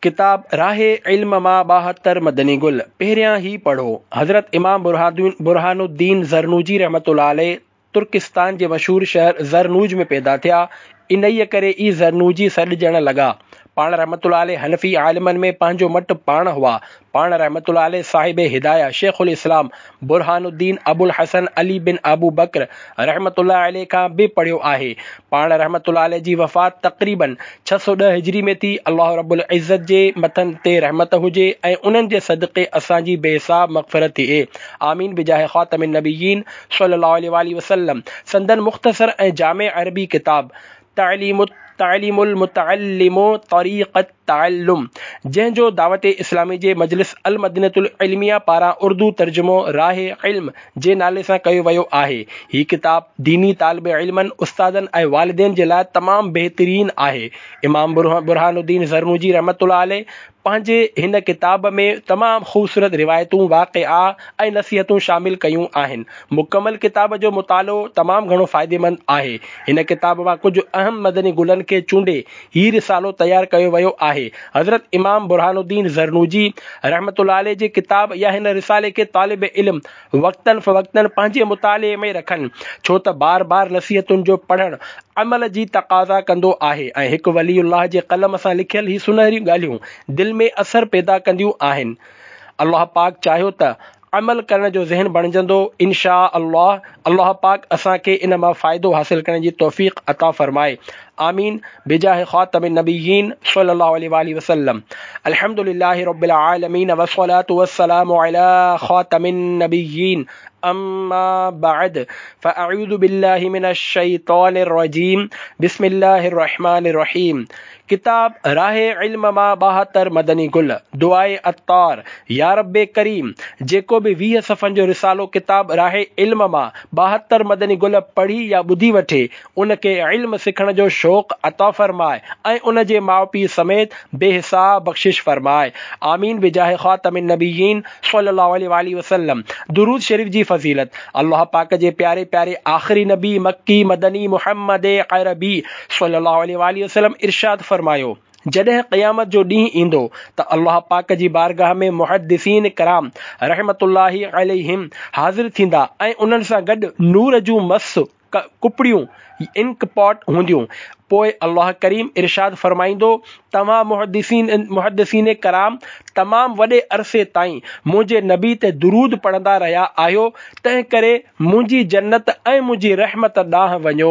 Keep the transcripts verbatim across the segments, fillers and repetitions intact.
किताब राहे इल्म मां ॿाहत्तर मदनी गुल पहिरियां ही पढ़ो। हज़रत इमाम बुरहानुद्दीन बुरहानुद्दीन ज़रनूजी रहमतुल्लाह अलैह तुर्किस्तान जे मशहूर शहर ज़रनूज में पैदा थिया। इन्हीअ करे ई ज़रनूजी सॾिजण लॻा। पाण रहमतुल्लाह अलैह हनफी आलिमनि में पंहिंजो मट पाण हुआ। पाण रहमतुल्लाह अलैह साहिब हिदाया शेखुल इस्लाम बुरहानुद्दीन अबुल हसन अली बिन अबू बकर रहमतुल्लाह अलैह खां बि पढ़ियो आहे। पाण रहमतुल्लाह अलैह जी वफ़ात तक़रीबन छह सौ ॾह हिजरी में थी। अल्लाह रब्बुल इज़्ज़त जे मथनि ते रहमत हुजे ऐं उन्हनि जे सदक़े असांजी बेहिसाब मग़फ़िरत थिए। आमीन बिजाह ख़ातमिन नबिय्यीन सल्लल्लाहु अलैहि वसल्लम। संदन मुख़्तसर ऐं जामे अरबी किताब तालीम तालीमुल मुतअल्लिम तरीक़त तअल्लुम, जंहिंजो दावत इस्लामी जे मजलिस अल मदीनतुल इल्मिया पारां उर्दू तर्जुमो राहे इल्म जे नाले सां कयो वियो आहे। हीअ किताब दीनी तालिब इल्मनि, उस्तादनि ऐं वालिदैन जे लाइ तमामु बहितरीन आहे। इमाम बुरहानुद्दीन ज़रनूजी रहमतुल्लाह अलैह पंहिंजे हिन किताब में तमामु ख़ूबसूरत रिवायतूं, वाक़िआ ऐं नसीहतूं शामिल कयूं आहिनि। मुकमल किताब जो मुतालो तमामु घणो फ़ाइदेमंद आहे। हिन किताब मां कुझु अहम मदनी गुलनि खे चूंडे ही रिसालो तयारु कयो वियो आहे। हज़रत इमाम बुरहानुद्दीन ज़रनूजी रहमतुल्लाह अलैह जी किताब या हिन रिसाले खे तालिब इल्म वक़्तन फ़वक़्तन पंहिंजे मुताले में रखनि, छो त बार बार नसीहतुनि जो पढ़णु अमल जी तक़ाज़ा कंदो आहे ऐं हिकु वलीउल्लाह जे क़लम सां लिखियल ही सुनहरियूं ॻाल्हियूं दिलि में असर पैदा कंदियूं आहिनि। अल्लाह पाक चाहियो त अमल करण जो ज़हन बणिजंदो इंशा अल्लाह। अल्लाह पाक असांखे इन मां फ़ाइदो हासिल करण जी तौफ़ीक़ अता फ़रमाए। आमीन बिजाह ख़ातमिन नबिय्यीन सल्लल्लाहु अलैहि वसल्लम। अल्हम्दुलिल्लाहि रब्बिल आलमीन वस्सलातु वस्सलामु अला ख़ातमिन नबिय्यीन अम्मा बअद फ़अऊज़ु बिल्लाहि मिनश शैतानिर रजीम बिस्मिल्लाहिर रहमानिर रहीम। किताब राहे इल्म मां ॿाहत्तर मदनी गुल दुआए अत्तार। या रब्बे करीम, जेको बि वीह सफ़नि जो रिसालो किताब राहे इल्म मां ॿाहत्तर मदनी गुल पढ़ी या ॿुधी वठे, उनखे इल्म सिखण जो शौक़ अता फ़रमाए ऐं उन जे माउ पीउ समेत बेहिसाब बख़्शिश फ़रमाए। आमीन बिजाह ख़ातमिन नबिय्यीन सल्लल्लाहु अलैहि वसल्लम। दुरूद शरीफ जी फ़ज़ीलत। अल्लाह पाक जे प्यारे प्यारे आख़िरी नबी मक्की मदनी मुहम्मद अरबी सल्लल्लाहु अलैहि वसल्लम इरशाद फ़रमायो, जॾहिं क़यामत जो ॾींहुं ईंदो त अल्लाह पाक जी बारगाह में मुहद्दिसीन कराम रहमतुल्लाहि अलैहिम हाज़िर थींदा ऐं उन्हनि सां गॾु नूर जूं मस कुपड़ियूं इंक पॉट हूंदियूं। पोइ अल्लाह करीम इरशाद फ़रमाईंदो, तव्हां मुहद्दिसीन मुहद्दिसीन कराम तमामु वॾे अरसे ताईं मुंहिंजे नबी ते दुरूद पढ़ंदा रहिया आहियो, तंहिं करे मुंहिंजी जन्नत ऐं मुंहिंजी रहमत ॾांहुं वञो।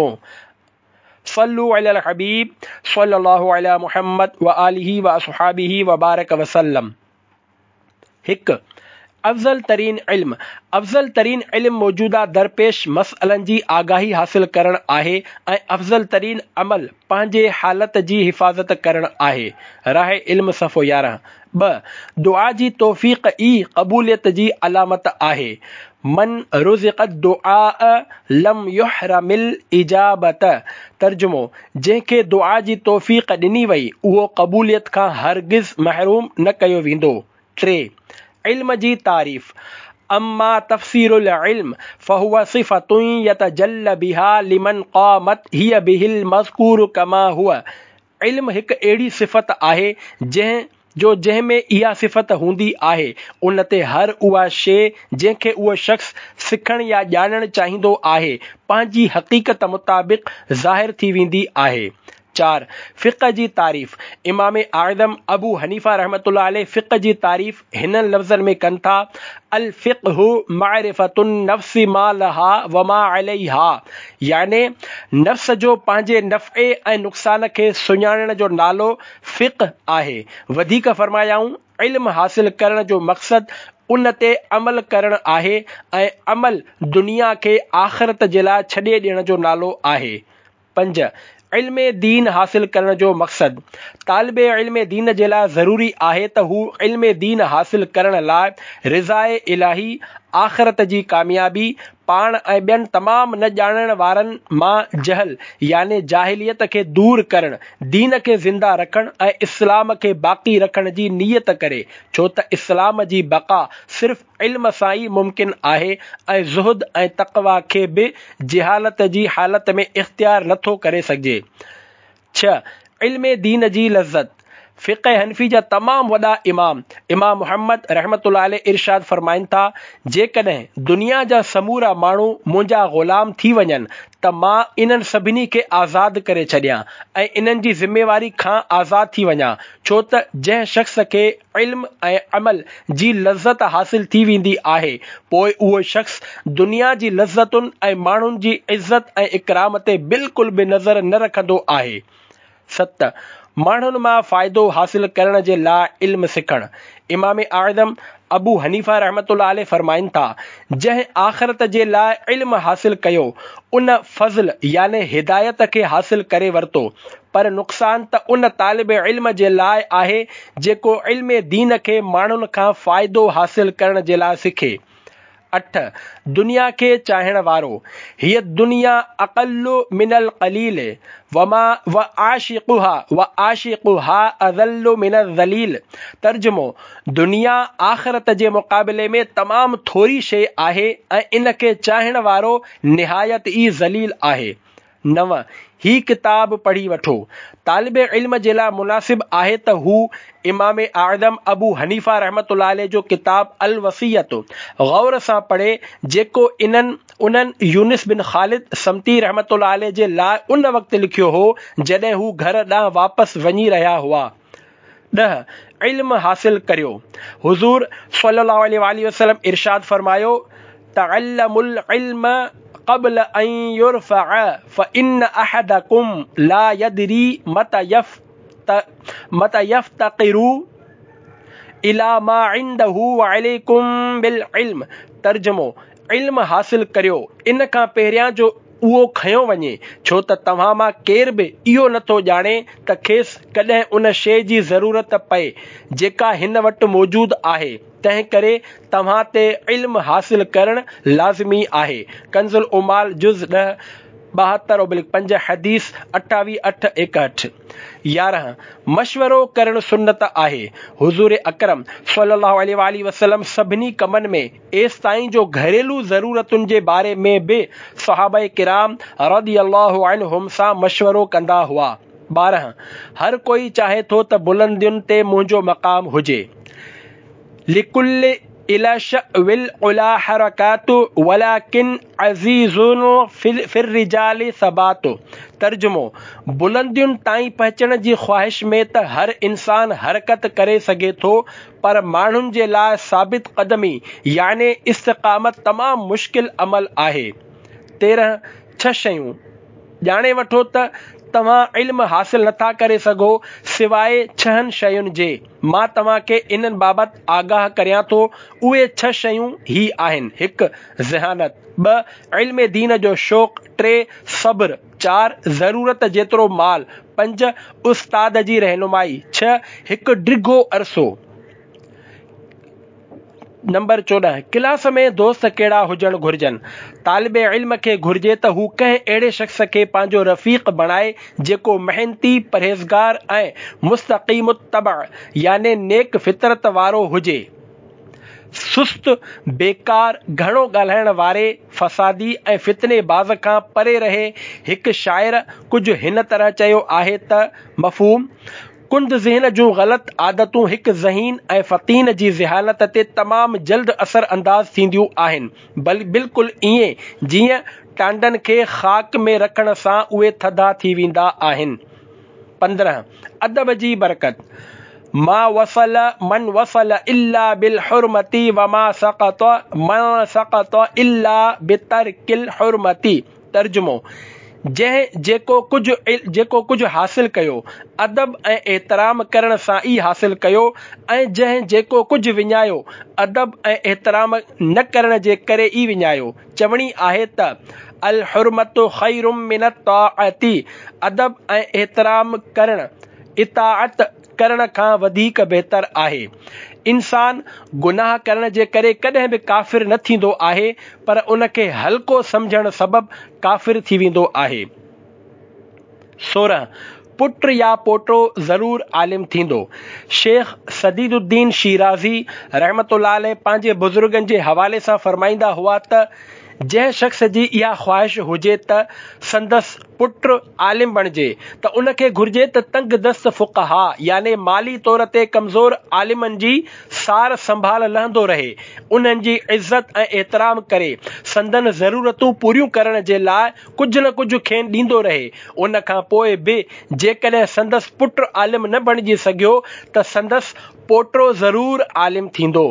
सल्लु अलल हबीब सल्लल्लाहु अला मुहम्मद व आलिहि व अस्हाबिहि व बारक वसल्लम। हिकु अफ़ज़ल तरीन इल्म। अफ़ज़ल तरीन इल्म मौजूदा दरपेश मसइलनि जी आगाही हासिल करणु आहे ऐं अफ़ज़ल तरीन अमल पंहिंजे हालत जी हिफ़ाज़त करणु आहे। राहे इल्म सफ़ो यारहं। ॿ दुआ जी तौफ़ीक़ ई क़बूलियत जी अलामत आहे। मन रुज़िक़ दुआ लम युहरमिल इजाबत। तर्जुमो, जंहिंखे दुआ जी तौफ़ीक़ ॾिनी वई उहो क़बूलियत खां हरगिज़ महरूम न कयो वेंदो। टे इल्म जी तारीफ़। अम्मा तफ़सीरुल इल्म फ़हुव सिफ़तुन यतजल्ल बिहा लिमन क़ामत हिय बिहिल मज़कूर कमा हुआ। इल्म हिकु अहिड़ी सिफ़त आहे जंहिं जो जंहिंमें इहा सिफ़त हूंदी आहे, उन ते हर उहा शइ जंहिंखे उहो शख़्स सिखणु या ॼाणणु चाहींदो आहे, पंहिंजी हक़ीक़त मुताबिक़ ज़ाहिर थी वेंदी आहे। चार फ़िक़्ह जी तारीफ़। इमाम आज़म अबू हनीफ़ा रहमतुल्लाह अलैह फ़िक़्ह जी तारीफ़ हिन लफ़्ज़नि में कनि था, अल फ़िक़्हु मारिफ़तुन नफ़्सि मा लहा व मा अलैहा, याने नफ़्स जो पंहिंजे नफ़े ऐं नुक़सान खे सुञाणण जो नालो फ़िक़्ह आहे। वधीक फ़रमायाऊं, इल्म हासिल करण जो मक़सदु उन ते अमल करणु आहे ऐं अमल दुनिया खे आख़िरत जे लाइ छॾे ॾियण जो नालो आहे। पंज इल्म दीन हासिल करण जो मक़सदु। तालिब इल्म दीन जे लाइ ज़रूरी आहे त हू इल्म दीन हासिल करण लाइ रिज़ाए इलाही, आख़िरत जी कामयाबी, पाण ऐं ॿियनि तमामु न ॼाणण वारनि मां जहल याने जाहिलियत खे दूर करणु, दीन खे ज़िंदा रखणु ऐं इस्लाम खे बाक़ी रखण जी नीयत करे, छो त इस्लाम जी बक़ा सिर्फ़ इल्म सां ई मुमकिन आहे ऐं ज़ुहद ऐं तक़वा खे बि जिहालत जी हालत में इख्तियार नथो करे सघिजे। छह इल्म दीन जी लज़्ज़त। फ़िक़्ह हनफ़ी जा तमामु वॾा इमाम इमाम मुहम्मद रहमतुल्लाह अलैह इरशाद फ़रमाइनि था, जेकॾहिं दुनिया जा समूरा माण्हू मुंहिंजा ग़ुलाम थी वञनि त मां इन्हनि सभिनी खे आज़ादु करे छॾियां ऐं इन्हनि जी ज़िम्मेवारी खां आज़ादु थी वञा, छो त जंहिं शख़्स खे इल्म ऐं अमल जी लज़्ज़त हासिल थी वेंदी आहे पोइ उहो शख़्स दुनिया जी लज़्ज़तुनि ऐं माण्हुनि जी इज़त ऐं इकराम ते बिल्कुलु बि नज़र न रखंदो आहे। सत, माण्हुनि मां फ़ाइदो हासिल करण जे लाइ इल्म सिखणु। इमाम आज़म अबू हनीफ़ा रहमतुल्लाह अलैह फरमाइनि था, जंहिं आख़िरत जे लाइ इल्म हासिल कयो उन फ़ज़्ल याने हिदायत खे हासिल करे वरितो, पर नुक़सान त उन तालिब इल्म जे लाइ आहे जेको इल्म दीन खे माण्हुनि खां फ़ाइदो हासिल करण जे लाइ सिखे। अठ, दुनिया खे चाहण वारो। हीअ दुनिया अक़ल्लु मिनल क़लील वमा व आशिक़ुहा व आशिक़ुहा अज़ल्लु मिनल ज़लील। तर्जुमो, दुनिया आख़िरत जे मुक़ाबले में तमामु थोरी शइ आहे ऐं इन खे चाहण वारो निहायत ई ज़लील आहे। नव, ही किताब पढ़ी वठो। तालिब इल्म जे लाइ मुनासिब आहे त हू इमाम आज़म अबू हनीफ़ा रहमतुल्लाह अलैह जो किताब अल वसियत गौर सां पढ़े, जेको इन्हनि उन्हनि यूनिस बिन ख़ालिद समती रहमतुल्लाह अलैह जे लाइ उन वक़्तु लिखियो हो जॾहिं हू घर ॾांहुं वापसि वञी रहिया हुआ। ॾह, इल्म हासिल करियो। हुज़ूर सल्लल्लाहु अलैहि वसल्लम इरशाद फरमायो, तअल्लमुल इल्म क़ब्ल अन युरफ़अ फ़इन्न अहदकुम ला यदरी मत यफ्त मत यफ्तक़िरु इला मा इंदहु व अलैकुम बिल इल्म। तर्जुमो, इल्म हासिल करियो इन खां पहिरियां जो उहो खयो वञे, छो त तव्हां मां केर बि इहो नथो ॼाणे त खेसि कॾहिं उन शइ जी ज़रूरत पए जेका हिन वटि मौजूदु आहे, तंहिं करे तव्हां ते इल्म हासिल करणु लाज़मी आहे। कंज़ुल उमाल जुज़ ॾह ॿाहतरि ओब्लिक पंज हदीस अठावीह अठ एकहठि। यारहं, मशवरो करणु सुन्नत आहे। हुज़ूर अकरम सल्लल्लाहु अलैहि वसल्लम सभिनी कमनि में एसिताईं जो घरेलू ज़रूरतुनि जे बारे में बि सहाबाए किराम रज़ियल्लाहु अन्हुम सां मशवरो कंदा हुआ। ॿारहं, हर कोई चाहे थो त बुलंदियुनि ते मुंहिंजो मक़ाम हुजे। लिकुल्लि इला शअविल उला हरकातु वलाकिन अज़ीज़ुन फिर रिजालि सबातु। तर्जुमो, बुलंदियुनि ताईं पहुचण जी ख़्वाहिश में त हर इंसान हरकत करे सघे थो, पर माण्हुनि जे लाइ साबित क़दमी याने इस्तिक़ामत तमामु मुश्किल अमल आहे। तेरहं, छह शयूं ॼाणे वठो त तव्हां इल्म हासिल नथा करे सघो सिवाइ छहनि शयुनि जे। मां तव्हांखे इन्हनि बाबति आगाह करियां थो। उहे छह शयूं ही आहिनि। हिकु, ज़हानत। ॿ, इल्म दीन जो शौक़। टे, सब्र। चार, ज़रूरत जेतिरो माल। पंज, उस्ताद जी रहनुमाई। छह, हिकु डिघो अरसो। नंबर चोॾहं, क्लास में दोस्त कहिड़ा हुजणु घुरिजनि। तालिब इल्म खे घुरिजे त हू कंहिं अहिड़े शख़्स खे पंहिंजो रफ़ीक़ बणाए जेको मेहनती, परहेज़गार ऐं मुस्तक़ीम तबअ याने नेक फितरत वारो हुजे। सुस्त, बेकार, घणो ॻाल्हाइण वारे, फ़सादी ऐं फितने बाज़ खां परे रहे। हिकु शाइर कुझु हिन तरह चयो आहे त मफ़हूम, कुंद ज़हन जूं ग़लति आदतूं हिकु ज़हीन ऐं फ़तीन जी ज़हानत ते तमामु जल्द असर अंदाज़ थींदियूं आहिनि, बल बिल्कुलु ईअं जीअं टांडनि खे ख़ाक में रखण सां उहे थधा थी वेंदा आहिनि। पंद्रहं, अदब जी बरकत। मा वसल मन वसल इल्ला बिल हुरमती वमा सक़त मन सक़त इल्ला बितरकिल हुरमती। तर्जुमो, जंहिं जेको कुझु जेको कुझु हासिल कयो अदब ऐं एतिराम करण सां ई हासिल कयो, ऐं जंहिं जेको कुझु विञायो अदब ऐं एतिराम न करण जे करे ई विञायो। चवणी आहे त अल हुरमतु ख़ैरुम मिन ताअती। अदब ऐं एतिराम करण इताअत करण खां वधीक बहितर आहे। इंसान गुनाह करण जे करे कॾहिं बि काफ़िर न थींदो आहे, पर उन खे हल्को सम्झण सबबि काफ़िर थी वेंदो आहे। सोरहं, पुट या पोटो ज़रूर आलिम थींदो। शेख सदीदुद्दीन शिराज़ी रहमतुल्लाह अलैह पंहिंजे बुज़ुर्गनि जे हवाले सां फरमाईंदा हुआ त जंहिं शख़्स जी इहा ख़्वाहिश हुजे त संदसि पुटु आलिम बणिजे त उनखे घुर्जे त तंग दस्त फ़ुक़हा याने माली तौर ते कमज़ोर आलिमनि जी सार संभाल लहंदो रहे, उन्हनि जी इज़त ऐं एतिराम करे संदन ज़रूरतूं पूरियूं करण जे लाइ कुझु न कुझु खेनि ॾींदो रहे। उन खां पोइ बि जेकॾहिं संदसि पुटु आलिम न बणिजी सघियो त संदसि पोटो ज़रूर आलिम थींदो।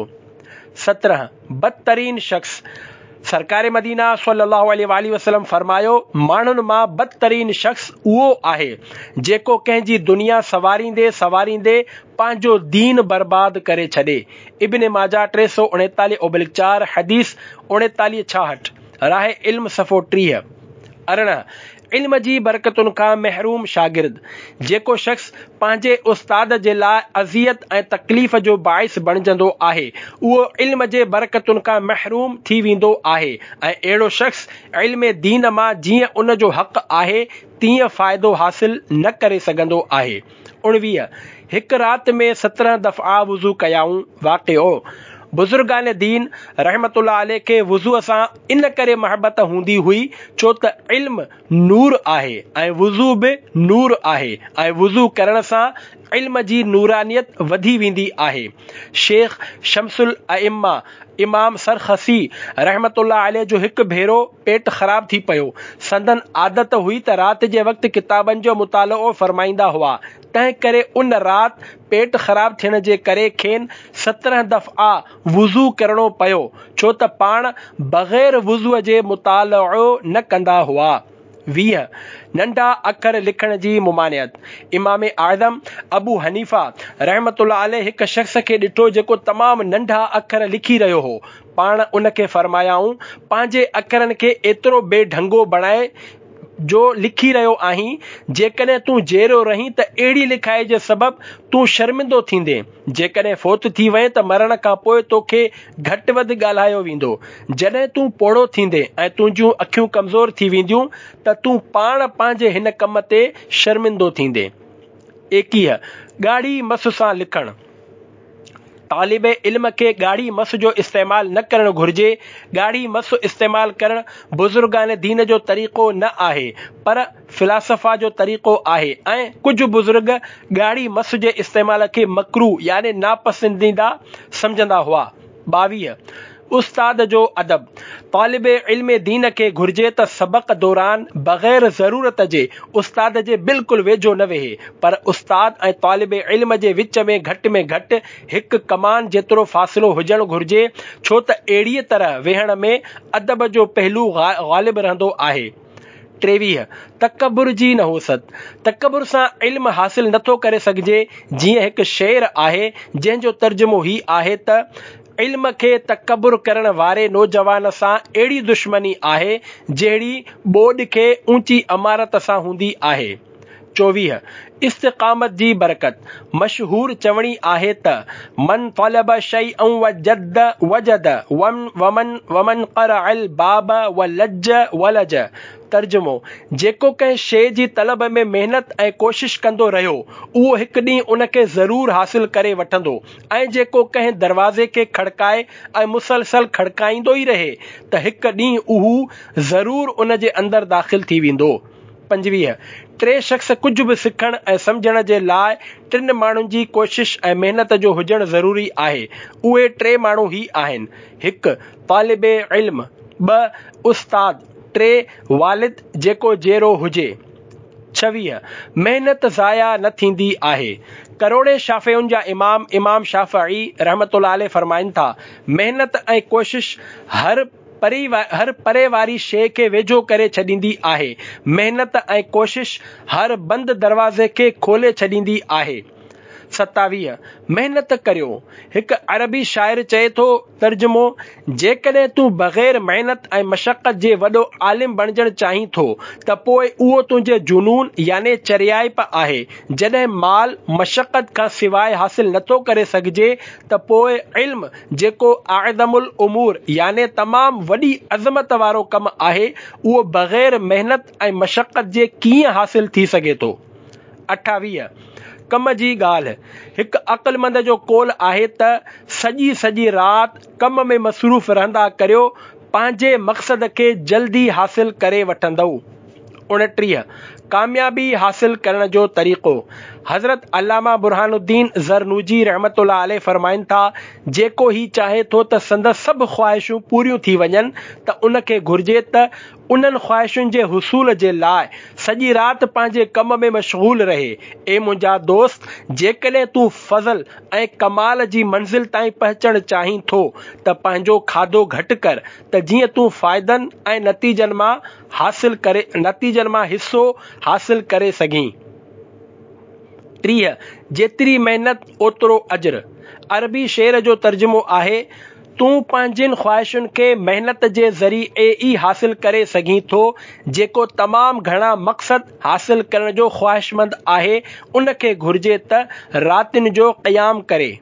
सत्रहं बदतरीन शख़्स। सरकार मदीना सल्लल्लाहु अलैहि वसल्लम फरमायो, माण्हुनि मां बदतरीन शख़्स उहो आहे जेको कंहिंजी दुनिया सवारींदे सवारींदे पंहिंजो दीन बर्बाद करे छॾे। इब्न माजा टे सौ उणेतालीह ओबलिक चार हदीस उणेतालीह छाहठि। राह इल्म सफ़ो टीह। अरिड़हं इल्म जी बरकतुनि खां महरूम शागिर्द। जेको शख़्स पंहिंजे उस्ताद जे लाइ अज़ियत ऐं तकलीफ़ जो बाइस बणिजंदो आहे, उहो इल्म जे बरकतुनि खां महरूम थी वेंदो आहे ऐं अहिड़ो शख़्स इल्म दीन मां जीअं उन जो हक़ आहे तीअं फ़ाइदो हासिल न करे सघंदो आहे। उणिवीह हिकु राति में सत्रहं दफ़ा वुज़ू कयाऊं। वाक़िओ बुज़ुर्गान दीन रहमतुल्लाह अलैह खे वुज़ूअ सां इन करे महबत हूंदी हुई छो त इल्म नूर आहे ऐं वुज़ू बि नूर आहे ऐं वुज़ू करण सां इल्म जी नूरानियत वधी वेंदी आहे। शेख शमसुल अइम्मा इमाम सरखसी रहमतुल्लाह अलैह जो हिकु भेरो पेट ख़राब थी पियो। संदन आदत हुई त राति जे वक़्तु किताबनि जो मुतालो फरमाईंदा हुआ, तंहिं करे उन राति पेट ख़राब थियण जे करे खेनि सत्रहं दफ़ा वुज़ू करणो पियो छो त पाण बग़ैर वुज़ूअ जे मुतालो न कंदा हुआ। वीह नंढा अखर लिखण जी मुमानियत। इमाम आज़म अबू हनीफ़ा रहमतुल्लाह अलैह हिकु शख़्स खे ॾिठो जेको तमामु नंढा अखर लिखी रहियो हो। पाण उनखे फरमायाऊं, पंहिंजे अखरनि खे एतिरो बेढंगो बणाए जो लिखी रहियो आहीं, जेकॾहिं तूं जहिड़ो रहीं त अहिड़ी लिखाई जे सबबि तूं शर्मिंदो थींदे। जेकॾहिं फोत थी वएं त मरण खां पोइ तोखे घटि वधि ॻाल्हायो वेंदो। जॾहिं तूं पोड़ो थींदे ऐं तुंहिंजूं अखियूं कमज़ोर थी वेंदियूं त तूं पाण पंहिंजे हिन कम ते शर्मिंदो थींदे। एकवीह ॻाढ़ी मस सां लिखणु। तालिब इल्म खे ॻाढ़ी मस जो इस्तेमाल न करणु घुर्जे। ॻाढ़ी मस इस्तेमाल करणु बुज़ुर्गान दीन जो तरीक़ो न आहे पर फ़िलासफ़ा जो तरीक़ो आहे ऐं कुझु बुज़ुर्ग ॻाढ़ी मस जे इस्तेमाल खे मकरू यानी नापसंदीदा समझंदा हुआ। ॿावीह उस्ताद जो अदब। तालिब इल्म दीन खे घुर्जे त सबक़ दौरान बग़ैर ज़रूरत जे उस्ताद जे बिल्कुलु वेझो न वेहे, पर उस्ताद ऐं तालिब इल्म जे विच में घटि में घटि हिकु कमान जेतिरो फ़ासिलो हुजणु घुर्जे छो त अहिड़ीअ तरह वेहण में अदब जो पहलू ग़ालिब रहंदो आहे। टेवीह तकबुर जी नहुसत। तकबुर सां इल्म हासिल नथो करे सघिजे। जीअं हिकु शेर आहे जंहिंजो तर्जुमो ही आहे त इल्म खे तकबुर करण वारे नौजवान सां अहिड़ी दुश्मनी आहे जहिड़ी ॿोॾ खे ऊंची इमारत सां हूंदी आहे। चोवीह इस्तिक़ामत जी बरकत। मशहूर चवणी आहे त मन तलब शैअन वजद वजद वमन वमन क़रअल बाब वलज वलज। तर्जुमो जेको कंहिं शइ जी तलब में महिनत ऐं कोशिश कंदो रहियो उहो हिकु ॾींहुं उनखे ज़रूरु हासिल करे वठंदो ऐं जेको कंहिं दरवाज़े खे खड़काए ऐं मुसलसल खड़काईंदो ई रहे त हिकु ॾींहुं उहो ज़रूरु उन जे अंदरि दाख़िल थी वेंदो। पंजवीह टे शख़्स कुझु बि सिखण ऐं सम्झण जे लाइ टिनि माण्हुनि जी कोशिश ऐं महिनत जो हुजणु ज़रूरी आहे। उहे टे माण्हू ही आहिनि, हिकु तालिब इल्म, ॿ उस्ताद, टे वालिद जेको जहिड़ो हुजे। छवीह महिनत ज़ाया न थींदी आहे। करोड़े शाफ़ियुनि जा इमाम इमाम शाफ़िई रहमतुल्लाह अलैह फरमाइनि था, महिनत ऐं कोशिश हर परे हर परे वारी शइ खे वेझो करे छॾींदी आहे। महिनत ऐं कोशिश हर बंदि दरवाज़े खे खोले छॾींदी आहे। सतावीह महिनत करियो। हिकु अरबी शाइर चए थो, तर्जुमो जेकॾहिं तूं बग़ैर महिनत ऐं मशक़त जे वॾो आलिम बणिजणु चाहीं थो त पोइ उहो तुंहिंजे जुनून याने चरियाइप आहे। जॾहिं माल मशक़त खां सवाइ हासिल नथो करे सघिजे त पोइ इल्म जेको आज़मुल उमूर याने तमामु वॾी अज़मत वारो कमु आहे उहो बग़ैर महिनत ऐं मशक़त जे कीअं हासिल थी सघे थो। अठावीह कम जी ॻाल्हि। हिकु अक़लमंद जो कौल आहे त सॼी सॼी राति कम में मसरूफ़ रहंदा करियो पंहिंजे मक़सद खे जल्दी हासिल करे वठंदव। उणटीह कामयाबी हासिल करण जो तरीक़ो। हज़रत अल्लामा बुरहानुद्दीन ज़रनूजी रहमतुल्लाह अलैह फरमाइनि था, जेको ही चाहे थो त संदसि सभु ख़्वाहिशूं पूरियूं थी वञनि त उनखे घुर्जे त उन्हनि ख़्वाहिशुनि जे हुसूल जे लाइ सॼी राति पंहिंजे कम में मशगूल रहे। ए मुंहिंजा दोस्त, जेकॾहिं तूं फज़ल ऐं कमाल जी मंज़िल ताईं पहुचणु चाहीं थो त पंहिंजो खाधो घटि कर त जीअं तूं फ़ाइदनि ऐं नतीजनि मां हासिल करे नतीजनि मां हिसो हासिल करे सघीं। टीह जेतिरी महिनत ओतिरो अजर। अरबी शेर जो तर्जुमो आहे, तूं पंहिंजिन ख़्वाहिशुनि खे महिनत जे ज़रिए ई हासिल करे सघीं थो। जेको तमामु घणा मक़सद हासिल करण जो ख़्वाहिशमंद आहे उनखे घुर्जे त रातिनि जो क़याम करे।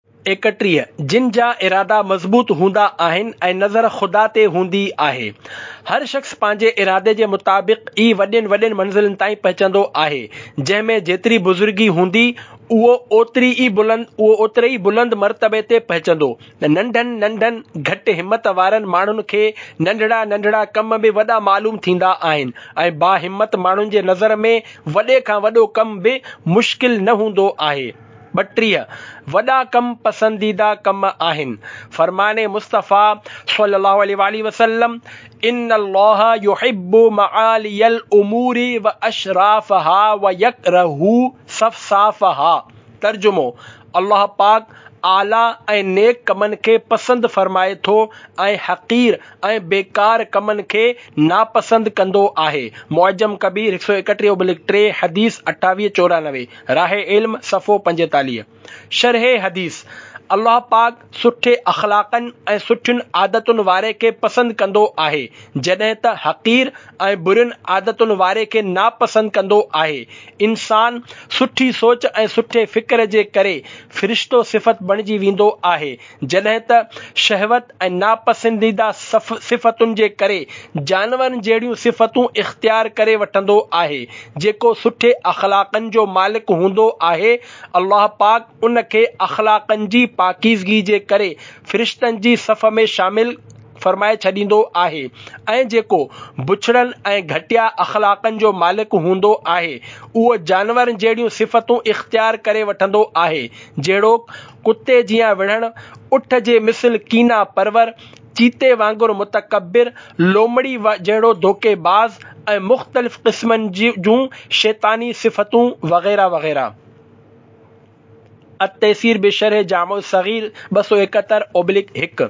एकटीह जिन जा इरादा मज़बूत हूंदा आहिनि ऐं नज़र ख़ुदा ते हूंदी आहे। हर शख़्स पंहिंजे इरादे जे मुताबिक़ ई वॾियुनि वॾियुनि मंज़िलुनि ताईं पहुचंदो आहे। जंहिंमें जेतिरी बुज़ुर्गी हूंदी उहो ओतिरी ई बुलंद उहो ओतिरे ई बुलंद मर्तबे ते पहुचंदो। नंढनि नंढनि घटि हिमत वारनि माण्हुनि खे नंढड़ा नंढड़ा कम बि वॾा मालूम थींदा आहिनि ऐं बाहिमत माण्हुनि जे नज़र में वॾे खां वॾो कम बि मुश्किल न हूंदो आहे। ॿटीह वॾा कम पसंदीदा कम आहिनि। फरमाने मुस्तफ़ा सल्लल्लाहु अलैहि वसल्लम, इन्नल्लाह युहिब्बु मआलियल उमूरी व अशराफहा व यकरहु सफ़साफ़हा। तर्जुमो, अल्लाह पाक आला ऐं नेक कमनि खे पसंदि फरमाए थो ऐं हक़ीर ऐं बेकार कमनि खे नापसंद कंदो आहे। मुअज्जम कबीर हिकु सौ एकटीह ओब्लिक टे हदीस अठावीह चोरानवे। राह इल्म सफ़ो पंजेतालीह। शरह हदीस। अल्लाह पाक सुठे अख़लाक़नि ऐं सुठियुनि आदतुनि वारे खे पसंदि कंदो आहे, जॾहिं त हक़ीर ऐं बुरियुनि आदतुनि वारे खे नापसंद कंदो आहे। इंसान सुठी सोच ऐं सुठे फ़िक्र जे करे फ़रिश्तो सिफ़त बणिजी वेंदो आहे, जॾहिं त शहवत ऐं नापसंदीदा सिफ़तुनि जे करे जानवरनि जहिड़ियूं सिफ़तूं इख़्तियार करे वठंदो आहे। जेको सुठे अख़लाक़नि जो मालिक हूंदो आहे, अल्लाह पाक उनखे अख़लाक़नि जी पाकीज़गी जे करे फ़रिश्तनि जी सफ़ में शामिल फरमाए छॾींदो आहे। ऐं जेको बुछड़नि ऐं घटिया अख़लाक़नि जो मालिक हूंदो आहे, उहो जानवरनि जहिड़ियूं सिफ़तूं इख़्तियार करे वठंदो आहे, जहिड़ो कुते जीअं विढ़णु, उठ जे मिसल कीना परवर, चीते वांगुरु मुतकब्बिर, लोमड़ी जहिड़ो धोखेबाज़ ऐं मुख़्तलिफ़ क़िस्मनि जूं शैतानी सिफ़तूं वग़ैरह वग़ैरह। अत-तयसीर बिशरह जामो सग़ीर ॿ सौ एकहतरि ओब्लिक हिकु।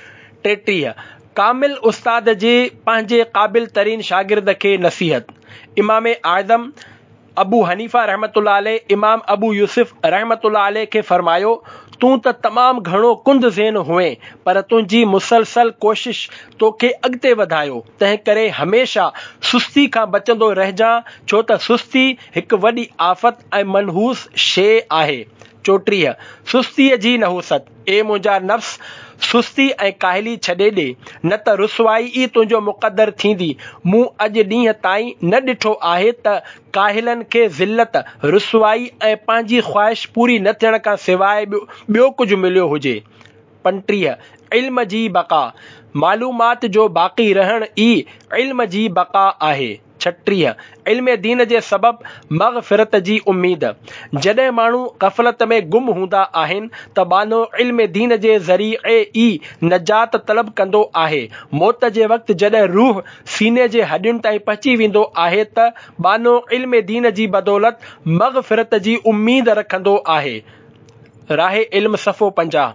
टेटीह कामिल उस्ताद जे पंहिंजे क़ाबिल तरीन शागिर्द खे नसीहत। इमाम आज़म अबू हनीफ़ा रहमतुल्लाह अलैह इमाम अबू यूसुफ रहमतुल्लाह अलैह खे फरमायो, तूं त तमामु घणो कुंद ज़हन हुएं, पर तुंहिंजी मुसलसल कोशिश तोखे अॻिते वधायो। तंहिं करे हमेशा सुस्ती खां बचंदो रहिजांइ, छो त सुस्ती हिकु वॾी आफ़त ऐं मनहूस शइ आहे। चोटीह सुस्तीअ जी नहूसत। ए मुंहिंजा नफ़्स, सुस्ती ऐं काहिली छॾे ॾे, न त रुसवाई ई तुंहिंजो मुक़दर थींदी। मूं अॼु ॾींहं ताईं न ॾिठो आहे त काहिलनि खे ज़िल्लत, रुसवाई ऐं पंहिंजी ख़्वाहिश पूरी न थियण खां सवाइ ॿियो कुझु मिलियो हुजे। पंटीह इल्म जी बक़ा। मालूमात जो बाक़ी रहण ई इल्म जी बक़ा आहे। छटीह इल्म दीन जे सबब मग़फ़िरत जी उम्मीद। जॾहिं माण्हू ग़फ़लत में गुम हूंदा आहिनि त बानो इल्म दीन जे ज़रिए ई नजात तलब कंदो आहे। मौत जे वक़्तु जॾहिं रूह सीने जे हॾियुनि ताईं पहुची वेंदो आहे त बानो इल्म दीन जी बदौलत मग़फ़िरत जी उम्मीद रखंदो आहे। राह इल्म सफ़ो पंजाह।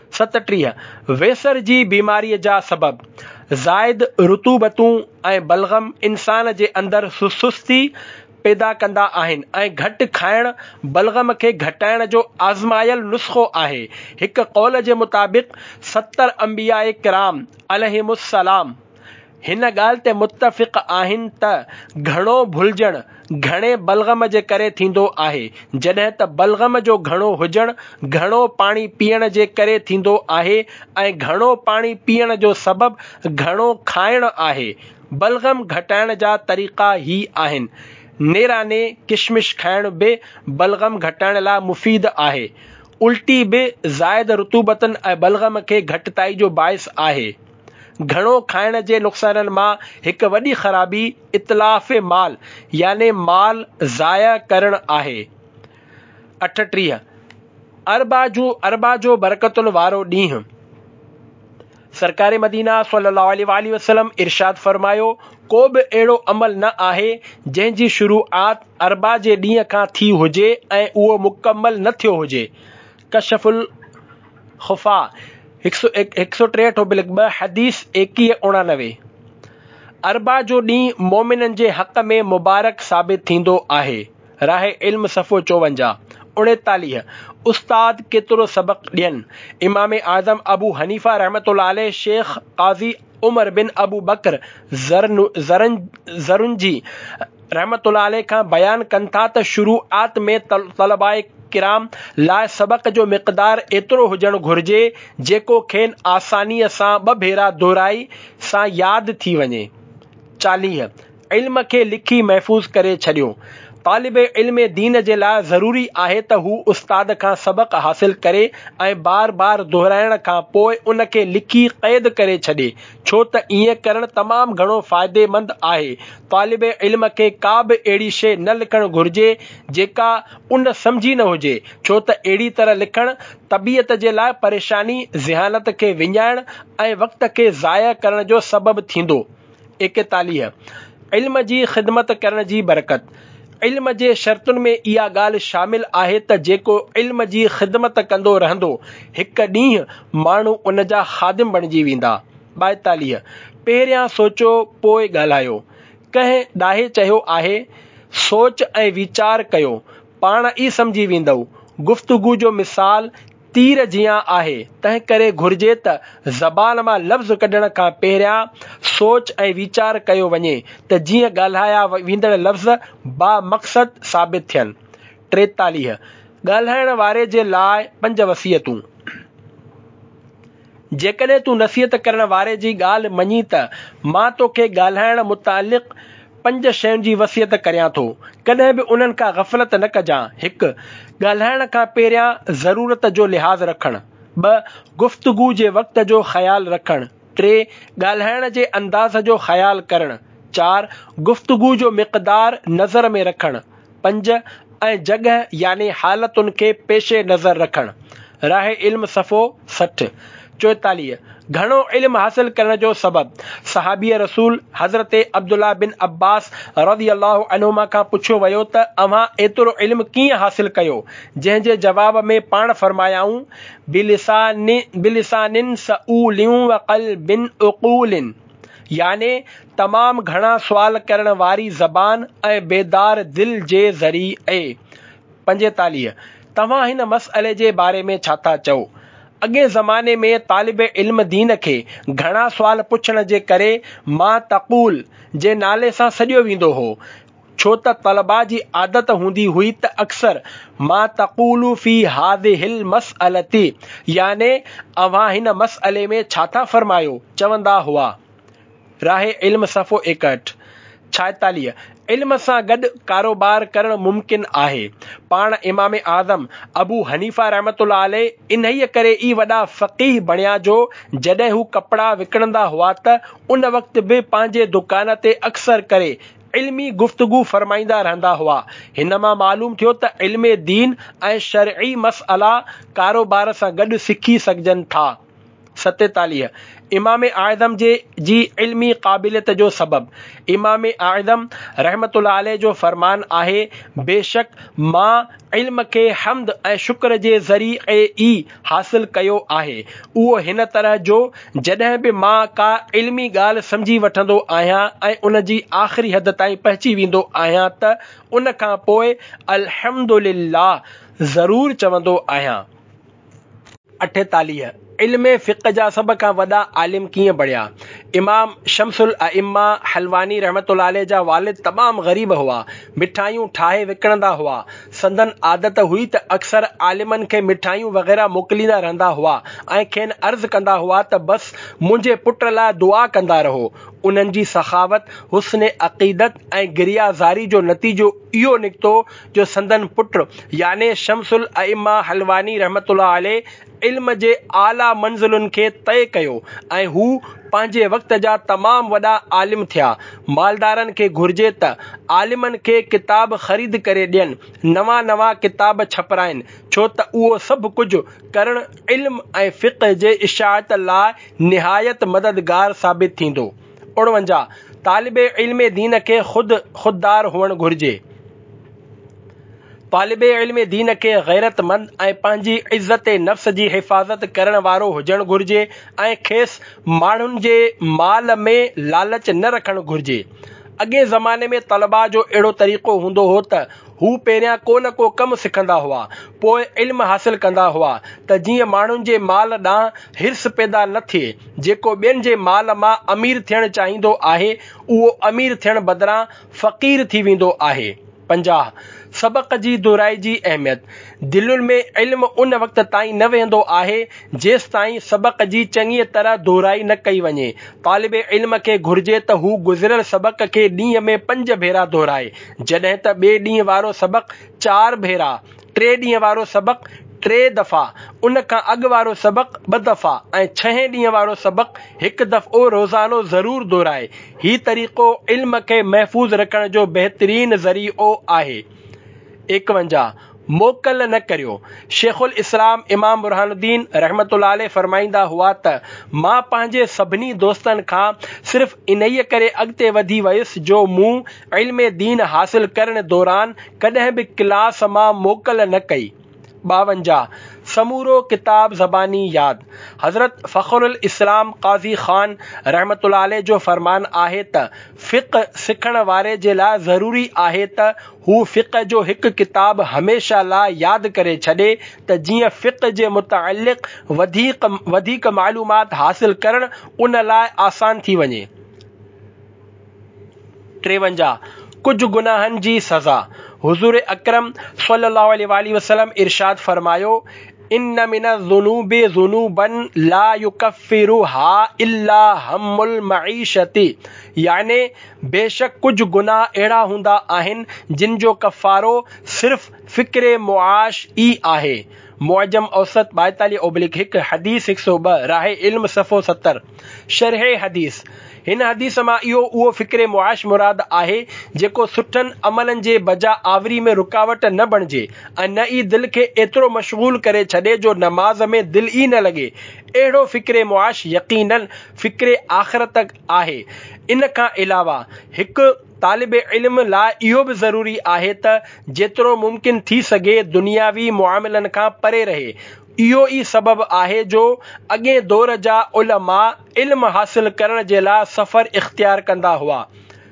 सतटीह वेसर जी बीमारीअ जा सबब। ज़ाइद रुतूबतूं ऐं बलग़म इंसान जे अंदरि सुस्ती पैदा कंदा आहिनि ऐं घटि खाइण बलग़म खे घटाइण जो आज़मायल नुस्ख़ो आहे। हिकु क़ौल जे मुताबिक़ सतरि अंबिया किराम अलैहिमुस्सलाम हिन ॻाल्हि ते मुत्तफ़िक़ आहिनि त घणो भुलिजणु घणे बलग़म जे करे थींदो आहे, जॾहिं त बलग़म जो घणो हुजणु घणो पाणी पीअण जे करे थींदो आहे ऐं घणो पाणी पीअण जो सबबु घणो खाइण आहे। बलग़म घटाइण जा तरीक़ा ही आहिनि। नेराने किशमिश खाइण बि बलग़म घटाइण लाइ मुफ़ीद आहे। उल्टी बि ज़ाइद रुतूबतनि ऐं बलग़म खे घटिताई जो बाइस आहे। घणो खाइण जे नुक़साननि मां हिकु वॾी ख़राबी इतलाफ़ माल याने माल ज़ाया करणु आहे। अठटीह अरबा जो अरबा जो बरकतुनि वारो ॾींहुं। सरकार मदीना सल्लल्लाहु अलैहि वसल्लम इरशाद फरमायो, को बि अहिड़ो अमल न आहे जंहिंजी शुरूआत अरबा जे ॾींहं खां थी हुजे ऐं उहो मुकम्मल न थियो हुजे। कशफुल खुफा हिकु सौ टेहठि बिलिक ॿ हदीस एकवीह उणानवे। अरबा जो ॾींहुं मोमिननि जे हक़ में मुबारक साबित थींदो आहे। राह इल्म सफ़ो चोवंजाह। उणेतालीह उस्ताद केतिरो सबक़ ॾियनि। इमाम आज़म अबू हनीफ़ा रहमतुल्लाह अलैह शेख काज़ी उमर बिन अबू बकर ज़रुंजी रहमतुल्लाह अलैह खां बयान कनि था त शुरूआत में तलबाए किराम लाइ सबक़ जो मिक़दार एतिरो हुजणु घुरिजे जेको खेनि आसानीअ सां ॿ भेरा दोहराई सां यादि थी वञे। चालीह इल्म खे लिखी महफ़ूज़ करे छॾियो। तालिब इल्म दीन जे लाइ ज़रूरी आहे त हू उस्ताद खां सबक़ हासिल करे ऐं बार बार दोहराइण खां पोइ उन खे लिखी क़ैद करे छॾे, छो त ईअं करणु तमामु घणो फ़ाइदेमंद आहे। तालिब इल्म खे का बि अहिड़ी शइ न लिखणु घुरिजे जेका उन सम्झी न हुजे, छो त अहिड़ी तरह लिखणु तबियत जे लाइ परेशानी, ज़हानत खे विञाइण ऐं वक़्त खे ज़ाया करण जो सबबु थींदो। एकतालीह इल्म जी ख़िदमत करण जी बरकत। इल्म जे शर्तुनि में इहा ॻाल्हि शामिल आहे त जेको इल्म जी ख़िदमत कंदो रहंदो, हिकु ॾींहुं माण्हू उन जा ख़ादिम बणिजी वेंदा। ॿाएतालीह पहिरियां सोचो पोइ ॻाल्हायो। कंहिं ॾाहे चयो आहे, सोच ऐं वीचार कयो, पाण ई सम्झी वेंदव। गुफ़्तगू जो मिसाल तीर जियां आहे, तंहिं करे घुरिजे त ज़बान मां लफ़्ज़ कढण खां पहिरियां सोच ऐं वीचार कयो वञे त जीअं ॻाल्हाया वेंदड़ लफ़्ज़ बा मक़सद साबित थियनि। टेतालीह ॻाल्हाइण वारे जे लाइ पंज वसियतूं। जेकॾहिं तूं नसीहत करण वारे जी ॻाल्हि मञी त मां तोखे ॻाल्हाइण मुतालिक़ पंज शयुनि जी वसियत करियां थो, कॾहिं बि उन्हनि खां ग़फ़लत न कजां। हिकु ॻाल्हाइण खां पहिरियां ज़रूरत जो लिहाज़ रखणु। ॿ गुफ़्तगू जे वक़्त जो ख़्यालु रखणु। टे ॻाल्हाइण जे अंदाज़ जो ख़्यालु करणु। चार गुफ़्तगू जो मिक़दार नज़र में रखणु। पंज ऐं जॻह यानी हालतुनि खे पेशे नज़र रखणु। राह इल्म सफ़ो सठि। चोएतालीह घणो इल्म हासिल करण जो सबबु। सहाबी रसूल हज़रत अब्दुल्ला बिन अब्बास रज़ियल्लाहु अन्हुमा खां पुछियो वियो त अव्हां एतिरो इल्म कीअं हासिल कयो, जंहिं जे जवाब में पाण फरमायाऊं, बिलिसानि बिलिसानिन सऊलिन व क़ल्बिन उक़ूलिन, याने तमामु घणा सुवाल करण वारी ज़बान ऐं बेदार दिल जे ज़रिए। पंजेतालीह तव्हां हिन मसइले जे बारे में छा था चओ। अॻे ज़माने में तालिब इल्म दीन खे घणा सुवाल पुछण जे करे मां तक़ूल जे नाले सां सॾियो वेंदो हो, छो त तलबा जी आदत हूंदी हुई त अक्सर मां तक़ूलु फी हाज़िहिल मसअलती, याने अव्हां हिन मसइले में छा था फरमायो, चवंदा हुआ। राह इल्म सफ़ो एकहठि। छाएतालीह इल्म सां गॾु कारोबार करणु मुमकिन आहे। पाण इमाम आज़म अबू हनीफ़ा रहमतुल्लाह अलैह इन्हीअ करे ई वॾा फ़क़ीह बणिया जो जॾहिं हू कपिड़ा विकिणंदा हुआ त उन वक़्त बि पंहिंजे दुकान ते अक्सर करे इल्मी गुफ़्तगू फरमाईंदा रहंदा हुआ। हिन मां मालूम थियो त इल्म दीन ऐं शरई मसइला कारोबार सां गॾु सिखी सघजनि था। सतेतालीह इमाम आज़म जे जी इल्मी क़ाबिलियत जो सबबु। इमाम आज़म रहमतुल्लाह अलैह जो फरमान आहे, बेशक मां इल्म खे हम्द ऐं शुक्र जे ज़रिए ई हासिल कयो आहे। उहो हिन तरह जो जॾहिं बि मां का इल्मी ॻाल्हि सम्झी वठंदो आहियां ऐं उन जी आख़िरी हद ताईं पहुची वेंदो आहियां त उन खां पोइ अल्हम्दुलिल्लाह ज़रूर चवंदो आहियां। अठेतालीह इल्म फ़िक़्ह जा सभ खां वॾा आलिम कीअं बणिया। इमाम शम्सुल अइम्मा हलवानी रहमतुल्लाह अलैह जा वालिद तमामु ग़रीब हुआ, मिठाइयूं ठाहे विकिणंदा हुआ। संदन आदत हुई त अक्सर आलिमनि खे मिठाइयूं वग़ैरह मोकिलींदा रहंदा हुआ ऐं खेनि अर्ज़ु कंदा हुआ त बसि मुंहिंजे पुट लाइ दुआ कंदा रहो। उन्हनि जी सखावत, हुस्न अक़ीदत ऐं गिरियाज़ारी जो नतीजो इहो निकितो जो संदन पुट याने शमसुल अइम्मा हलवानी रहमतुल्लाह अलैह इल्म जे आला मंज़िलुनि खे तय कयो ऐं हू पंहिंजे वक़्त जा तमामु वॾा आलिम थिया। मालदारनि खे घुर्जे त आलिमनि खे किताब ख़रीद करे ॾियनि, नवां नवां किताब छपराइनि, छो त उहो सभु कुझु करणु इल्म ऐं फ़िक़्ह जे इशाअत लाइ निहायत मददगार साबित थींदो। उणवंजाह तालिबे इल्म दीन खे ख़ुदि ख़ुददार हुअणु घुरिजे। तालिबे इल्म दीन खे गैरतमंद ऐं पंहिंजी इज़्ज़त नफ़्स जी हिफ़ाज़त करण वारो हुजणु घुरिजे ऐं खेसि माण्हुनि जे माल में लालच न रखणु घुरिजे। अॻे ज़माने में तलबा जो अहिड़ो तरीक़ो हूंदो हो त हू पहिरियां को न को कमु सिखंदा हुआ, पोइ इल्मु हासिल कंदा हुआ त जीअं माण्हुनि जे माल ॾांहुं हिर्स पैदा न थिए। जेको ॿियनि जे माल मां अमीर थियणु चाहींदो आहे, उहो अमीर थियण बदिरां फ़क़ीर थी वेंदो आहे। पंजाह सबक़ जी दुराई जी अहमियत। दिलुनि में इल्मु उन वक़्त ताईं न वेंदो आहे जेसि ताईं सबक़ जी चङीअ तरह दुराई न कई वञे। तालिबे इल्म खे घुरिजे त हू गुज़िरियल सबक़ खे ॾींहं में पंज भेरा दोहराए, जॾहिं त ॿिए ॾींहं वारो सबक़ चार भेरा, टे ॾींहं वारो सबक़ टे दफ़ा, उन खां अॻु वारो सबक़ ॿ दफ़ा ऐं छहें ॾींहं वारो सबक़ हिकु दफ़ो रोज़ानो ज़रूर दोहराए। हीउ तरीक़ो इल्म खे महफ़ूज़ रखण जो बहितरीन ज़रीओ आहे। एकवंजाह मोकल न करियो। शेखुल इस्लाम इमाम बुरहानुद्दीन रहमतुल्लाह अलैह फरमाईंदा हुआ त मां पंहिंजे सभिनी दोस्तनि खां सिर्फ़ इन्हीअ करे अॻिते वधी वियुसि जो मूं इल्म दीन हासिल करण दौरान कॾहिं बि क्लास मां मोकल न कई। ॿावंजाह समूरो किताब ज़बानी याद। हज़रत फ़खरुल इस्लाम क़ाज़ी ख़ान रहमतुल्लाह अलैह जो फ़रमान आहे त फ़िक़्ह सिखण वारे जे लाइ ज़रूरी आहे त हू फ़िक़्ह जो हिकु किताब हमेशा लाइ यादि करे छॾे त जीअं फ़िक़्ह जे मुतअल्लिक़ वधीक वधीक मालूमात हासिल करणु उन लाइ आसान थी वञे। टेवंजाह कुझु गुनाहनि जी सज़ा। हुज़ूर अकरम सल्लल्लाहु अलैहि वसल्लम इरशाद फरमायो, इन्न मिनज़्ज़ुनूबि ज़ुनूबन ला युकफ़िरुहा इल्ला हम्मुल मईशती, याने बेशक कुझु गुनाह अहिड़ा हूंदा आहिनि जिन जो कफ़ारो सिर्फ़ फ़िक्रे मुआश ई आहे। मुअजम औसत ॿाएतालीह ओब्लिक हिकु हदीस हिकु सौ ॿ राहे इल्म सफ़ो सतर। शरहे हदीस। हिन हदीस मां इहो उहो फ़िक्रे मुआश मुराद आहे जेको सुठनि अमलनि जे बजा आवरी में रुकावट न बणिजे ऐं न ई दिलि खे एतिरो मशगूल करे छॾे जो नमाज़ में दिलि ई न लॻे। अहिड़ो फ़िक्रे मुआश यक़ीनन फ़िक्रे आख़िरत आहे। इन खां अलावा हिकु तालिबे इल्म लाइ इहो बि ज़रूरी आहे त जेतिरो मुमकिन थी सघे दुनियावी मुआमिलनि खां परे रहे। इहो ई सबबु आहे जो अॻे दौर जा उलमा इल्म हासिल करण जे लाइ सफ़र इख़्तियार कंदा हुआ।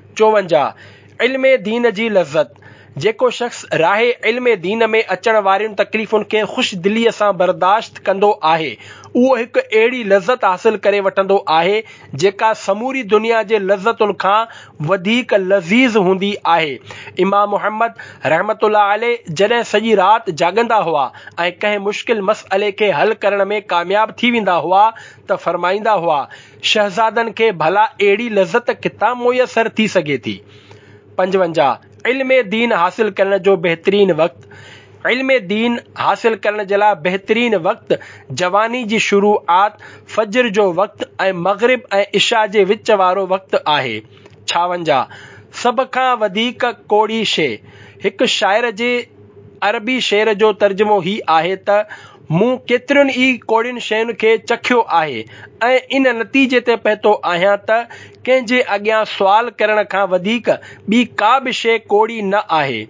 चोवंजाह इल्म दीन जी लज़्ज़त। जेको शख़्स राहे इल्म दीन में अचण वारियुनि तकलीफ़ुनि खे ख़ुशि दिलीअ सां बर्दाश्त कंदो आहे, उहो हिकु अहिड़ी लज़्ज़त हासिल करे वठंदो आहे जेका समूरी दुनिया जे लज़्ज़तुनि खां वधीक लज़ीज़ हूंदी आहे। इमाम मुहम्मद रहमतुल्लाह अलैह जॾहिं सॼी राति जाॻंदा हुआ ऐं कंहिं मुश्किल मसइले खे हल करण में कामयाब थी वेंदा हुआ त फरमाईंदा हुआ, शहज़ादनि खे भला अहिड़ी लज़्ज़त किथां मुयसर थी सघे थी। पंजवंजाह इल्म दीन हासिल करण जो बहितरीन वक़्तु। इल्म दीन हासिल करण जे लाइ बहितरीन वक़्तु जवानी जी शुरूआत, फजर जो वक़्तु ऐं मग़रिब ऐं इशा जे विच वारो वक़्तु आहे। छावंजाह सभ खां वधीक कोड़ी शइ। हिकु शाइर जे अरबी शेर जो तर्जुमो ही आहे त मूं केतिरियुनि ई कोड़ियुनि शयुनि खे चखियो आहे ऐं इन नतीजे ते पहुतो आहियां त कंहिंजे अॻियां सुवाल करण खां वधीक ॿी का बि शइ कोड़ी न आहे।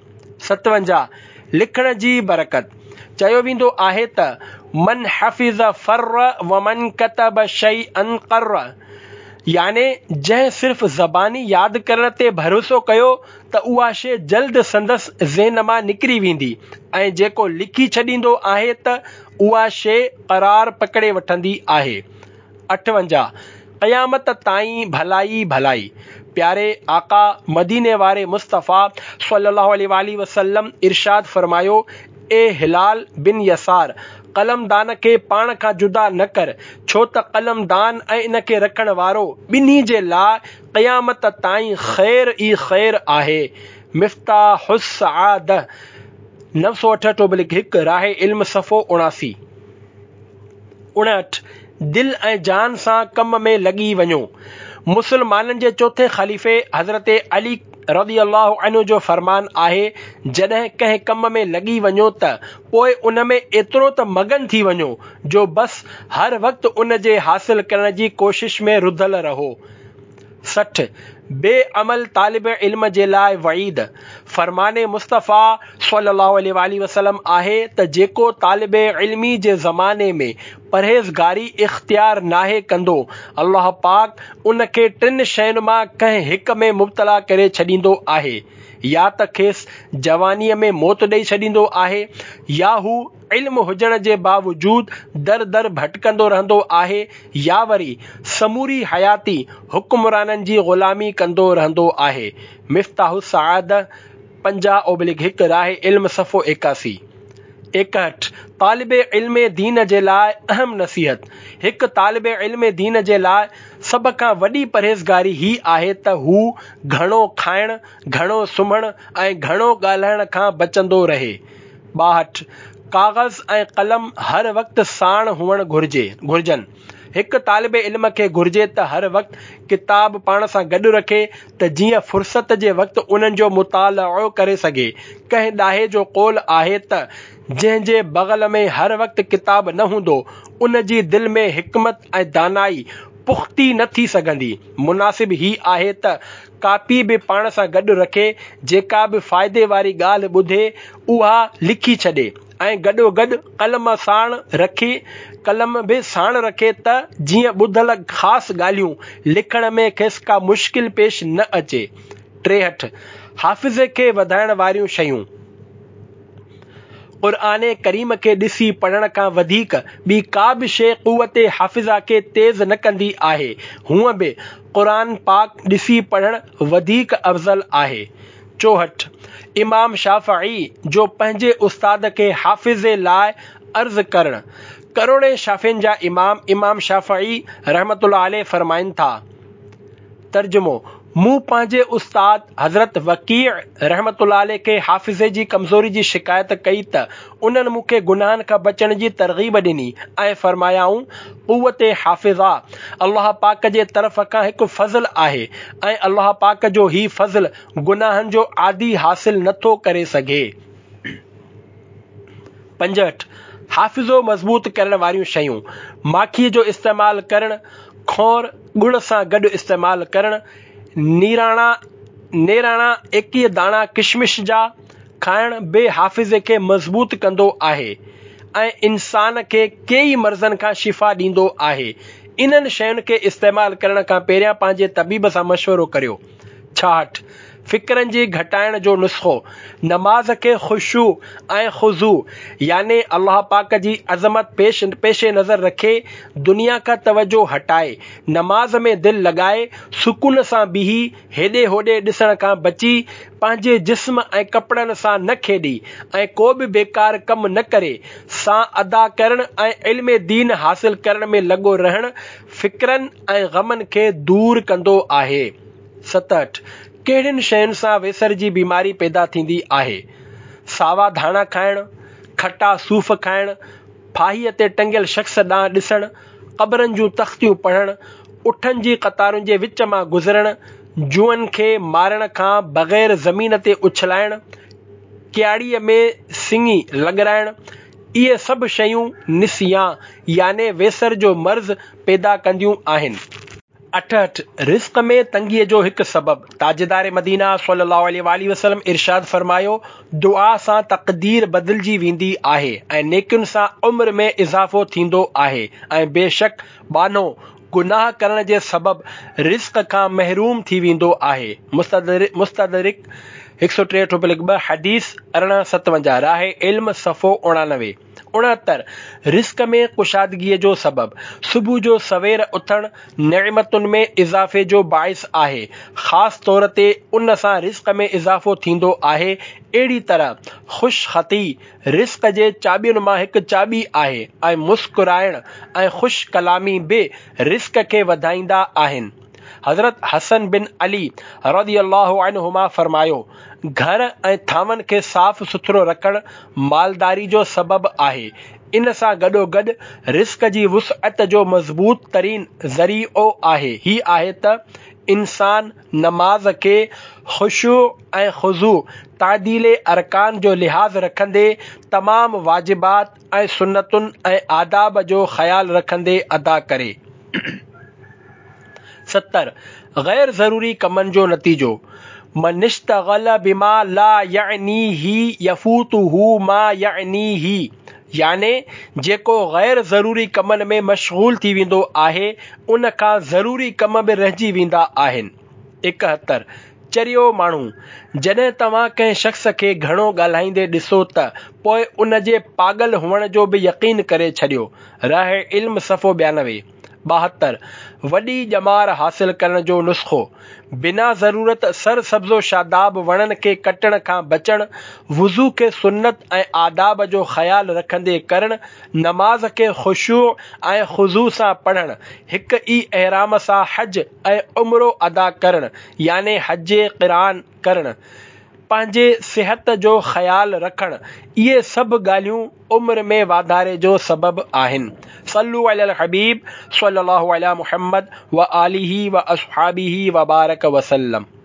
सतवंजाह लिखण जी बरकत। चयो वेंदो आहे त मन हफ़िज़ फ़र्र व मन कतब शैअन क़र्र, याने जंहिं सिर्फ़ ज़बानी यादि करण ते भरोसो कयो त उहा शइ जल्द संदसि ज़हन मां निकिरी वेंदी ऐं जेको लिखी छॾींदो आहे त उहा शइ क़रार पकड़े वठंदी आहे। अठवंजाह क़यामत ताईं भलाई भलाई। प्यारे आका मदीने वारे मुस्तफ़ा सल्लल्लाहु अलैहि वसल्लम इरशाद फरमायो, ए हिलाल बिन यसार, क़लमदान खे पाण खां जुदा न कर, छो त क़लमदान ऐं इन खे रखण वारो ॿिन्ही जे लाइ क़यामत ताईं ख़ैर ई ख़ैर आहे। मिफ़्ताहुस सआदा नव सौ अठहठि ओब्लिक हिकु राहे इल्म सफ़ो उणासी। उणहठि दिल ऐं जान सां कम में लॻी वञो। मुसलमाननि जे चोथे ख़लीफ़े हज़रत अली रज़ी अल्लाहु अन्हु जो फरमान आहे, जॾहिं कंहिं कम में लॻी वञो त पोइ उन में एतिरो त मगन थी वञो जो बस हर वक़्तु उन जे हासिल करण जी कोशिश में रुधल रहो। सठि बेअमल तालिब इल्म जे लाइ वईद। फरमाने मुस्तफ़ा सल्लल्लाहु अलैहि वसल्लम आहे त जेको तालिब इल्मी जे ज़माने में परहेज़गारी इख्तियार नाहे कंदो, अल्लाह पाक उन खे टिनि शयुनि मां कंहिं हिक में मुब्तला करे छॾींदो आहे। या त खेसि जवानीअ में मौत ॾेई छॾींदो आहे, या हू इल्म हुजण जे बावजूदु दर दर भटकंदो रहंदो आहे, या वरी समूरी हयाती हुक्मराननि जी ग़ुलामी कंदो रहंदो आहे। मिफ़्ताहु सआदा पंजाह ओब्लिक हिकु राहे इल्म सफ़ो एकासी। एकहठि तालिब इल्म दीन जे लाइ अहम नसीहत। हिकु तालिब इल्म दीन जे लाइ सभ खां वॾी परहेज़गारी ही आहे त हू घणो खाइण, घणो सुम्हण ऐं घणो ॻाल्हाइण खां बचंदो रहे। ॿाहठि काग़ज़ ऐं क़लम हर वक़्तु साण हुअण घुर्जे घुर्जनि। हिकु तालिब इल्म खे घुर्जे त हर वक़्तु किताब पाण सां गॾु रखे त जीअं फ़ुर्सत जे वक़्तु उन्हनि जो मुतालो करे सघे। कंहिं ॾाहे जो क़ौल आहे त जंहिंजे बग़ल में हर वक़्तु किताब न हूंदो, उन जी दिलि में हिकमत ऐं दानाई पुख़्ती न थी सघंदी। मुनासिब ही आहे त कापी बि पाण सां गॾु रखे, जेका बि फ़ाइदे वारी ॻाल्हि ॿुधे उहा लिखी छॾे ऐं गॾोगॾु कलम साण रखे कलम बि साण रखे त जीअं ॿुधल ख़ासि ॻाल्हियूं लिखण में खेसि का मुश्किल पेश न अचे। टेहठि हाफ़िज़े खे वधाइण वारियूं शयूं। क़ुर्आन करीम खे ॾिसी पढ़ण खां वधीक ॿी का बि शइ क़ुव्वत हाफ़िज़ा खे तेज़ न कंदी आहे। हूअं बि क़ुरान पाक ॾिसी पढ़णु वधीक अफ़ज़ल आहे। चोहठि इमाम शाफ़िई जो पंहिंजे उस्ताद खे हाफ़िज़े लाइ अर्ज़ करणु। करोड़े शाफ़ियुनि जा इमाम इमाम शाफ़िई रहमतुल्लाह अलैह फरमाइनि था, तर्जुमो, मूं पंहिंजे उस्ताद हज़रत वकीअ रहमतुल्लाह अलैह खे हाफ़िज़े जी कमज़ोरी जी शिकायत कई त उन्हनि मूंखे गुनाहनि खां बचण जी तरग़ीब ॾिनी ऐं फरमायाऊं, क़ुव्वत हाफ़िज़ा अल्लाह पाक जे तरफ़ खां हिकु फ़ज़ल आहे ऐं अल्लाह पाक जो ही फ़ज़ल गुनाहनि जो आदी हासिल नथो करे सघे। पंजहठि हाफ़िज़ो मज़बूत करण वारियूं शयूं। माखीअ जो इस्तेमालु करणु, खौर ॻुड़ सां गॾु इस्तेमालु करणु, नीराणा नेराणा एकवीह दाणा किशमिश जा खाइण बि हाफ़िज़े खे मज़बूत कंदो आहे ऐं इंसान खे कई मर्ज़नि खां शिफ़ा ॾींदो आहे। इन्हनि शयुनि खे इस्तेमालु करण खां पहिरियां पंहिंजे तबीब सां मशवरो करियो। छाहठि फ़िक्रनि जी घटाइण जो नुस्ख़ो। नमाज़ खे ख़ुशू ऐं ख़ुज़ू याने अल्लाह पाक जी अज़मत पेश पेशे नज़र रखे दुनिया खां तवजो हटाए नमाज़ में दिलि लॻाए सुकून सां बीही हेॾे होॾे ॾिसण खां बची पंहिंजे जिस्म ऐं कपिड़नि सां न खेॾी ऐं को बि बेकार कमु न करे सां अदा करण ऐं इल्म दीन हासिल करण में लॻो रहण फ़िक्रनि ऐं ग़मनि खे दूर कंदो आहे। सतहठि कहिड़ियुनि शयुनि सां वेसर जी बीमारी पैदा थींदी आहे। सावा धाणा खाइण, खटा सूफ़ खाइण, फाहीअ ते टंगियल शख़्स ॾांहुं ॾिसण, क़बरनि जूं तख़्तियूं पढ़ण, उठनि जी क़तारुनि जे विच मां गुज़रण, जूअनि खे मारण खां बग़ैर ज़मीन ते उछलाइण, क्याड़ीअ में सिंगी लॻराइण, इहे सभु शयूं निसिया याने वेसर जो मर्ज़ पैदा कंदियूं आहिनि। अठहठि रिज़्क़ में तंगीअ जो हिकु सबबु। ताजदार मदीना सल्लल्लाहु अलैहि वसल्लम इरशाद फरमायो, दुआ सां तक़दीर बदिलजी वेंदी आहे ऐं नेकियुनि सां उम्र में इज़ाफ़ो थींदो आहे ऐं बेशक बानो गुनाह करण जे सबबु रिज़्क़ खां महरूम थी वेंदो आहे। मुस्तदरिक मुस्तदरिक हिकु सौ टेहठि ॿ हदीस अरिड़हं सतवंजाहु राहे इल्म सफ़ो उणानवे। उणहतरि रिस्क में कुशादगीअ जो सबब। सुबुह जो सवेर उथण नेमतुनि में इज़ाफ़े जो बाइस आहे, ख़ासि तौर ते उन सां रिस्क में इज़ाफ़ो थींदो आहे। अहिड़ी तरह ख़ुशख़ती रिस्क जे चाॿियुनि मां हिकु चाॿी आहे ऐं मुस्कुराइण ऐं ख़ुश कलामी बि रिस्क खे वधाईंदा आहिनि। हज़रत हसन बिन अली रज़ियल्लाहु अन्हुमा फरमायो, घर ऐं थांवनि खे साफ़ सुथरो रखणु मालदारी जो सबबु आहे। इन सां गॾोगॾु रिस्क जी वुसअत जो मज़बूत तरीन ज़रीओ आहे। ही आहे त इंसान नमाज खे ख़ुशू ऐं ख़ुज़ू तादीले अरकान जो लिहाज़ रखंदे तमाम वाजिबात ऐं सुन्नतुनि ऐं आदाब जो ख़्याल रखंदे अदा करे। सतर गैर ज़रूरी कमनि जो नतीजो। मनिश्तगल बिमा ला यअनीही यफूतुहु मा यअनीही, याने जेको गैर ज़रूरी कमनि में मशगूल थी वेंदो आहे उन खां ज़रूरी कम बि रहिजी वेंदा आहिनि। एकहतरि चरियो माण्हू। जॾहिं तव्हां कंहिं शख़्स खे घणो ॻाल्हाईंदे ॾिसो त पोइ उन जे पागल हुअण जो बि यकीन करे छॾियो। राह इल्म सफ़ो ॿियानवे। ॿाहतरि वॾी ॼमार हासिल करण जो नुस्ख़ो। बिना ज़रूरत सर सब्ज़ो शादाब वणनि खे कटण खां बचणु, वुज़ू खे सुन्नत ऐं आदाब जो ख़्याल रखंदे करणु, नमाज खे ख़ुशू ऐं ख़ुज़ू सां पढ़णु, हिक ई एहराम सां हज ऐं उम्रो अदा करणु याने हज क़िरान करणु, पंहिंजे सिहत जो ख़्याल रखणु, इहे सभु ॻाल्हियूं उम्र में वाधारे जो सबबु आहिनि। सल्लु अलल हबीब सल्लल्लाहु अला मुहम्मद व आलिही व अस्हाबिही व बारक वसल्लम।